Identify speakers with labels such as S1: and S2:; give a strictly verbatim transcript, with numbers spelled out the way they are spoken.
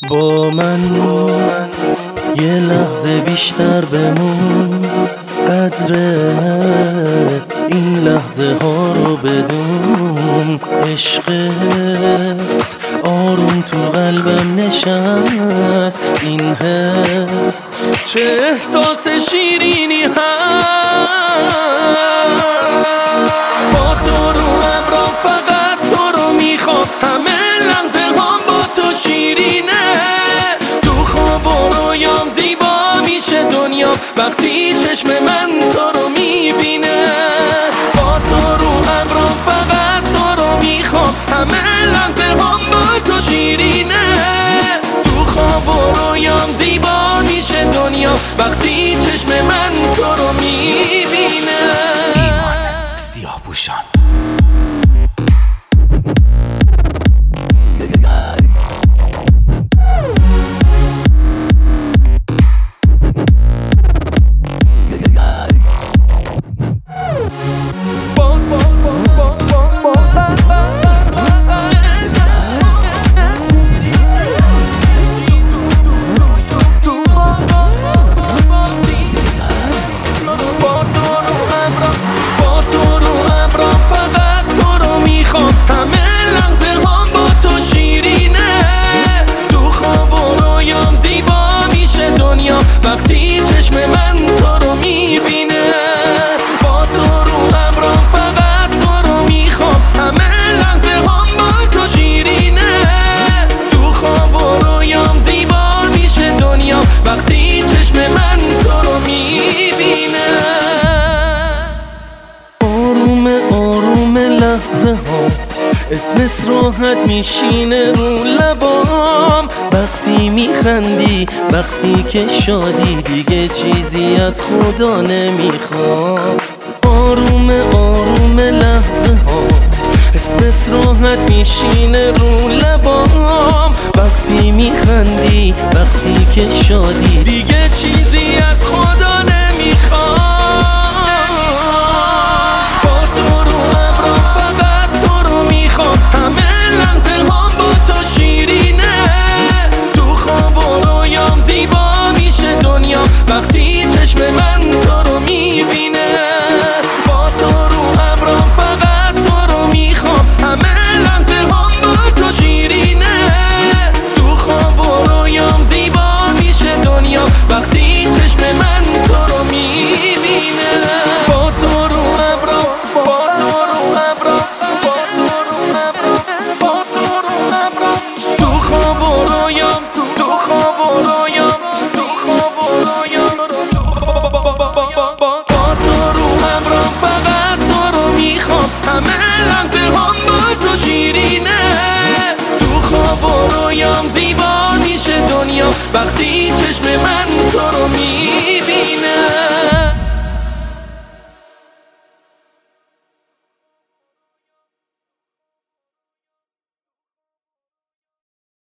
S1: با من یه لحظه بیشتر بمون، قدر این لحظه ها رو بدون. عشقت آروم تو قلبم نشست، این حس چه احساس شیرینی هست. با تو رو همراه فقط تو رو میخوام، همه لحظه هم با تو شیرینه. تو خواب و رویام زیبا میشه دنیا وقتی چشم من تو رو میبینه. با تو رو همراه فقط تو رو میخوام، همه لحظه هم با تو شیرینه. تو خواب و رویام زیبا میشه دنیا وقتی چشم من تو رو میبینه.
S2: ایمان سیاه‌پوشان.
S1: وقتی چشم من تو رو میبینه. با تو رو همراه فقط تو رو میخوام، همه لحظه هم با تو شیرینه. تو خواب و رویام زیبا میشه دنیا وقتی چشم من تو رو میبینه. آروم آروم لحظه ها اسمت راحت میشینه رو لبام. وقتی میخندی وقتی که شادی دیگه چیزی از خدا نمیخوام. آروم آروم لحظه ها اسمت راحت میشینه رو لبام. وقتی میخندی وقتی که شادی دیگه چیزی از خدا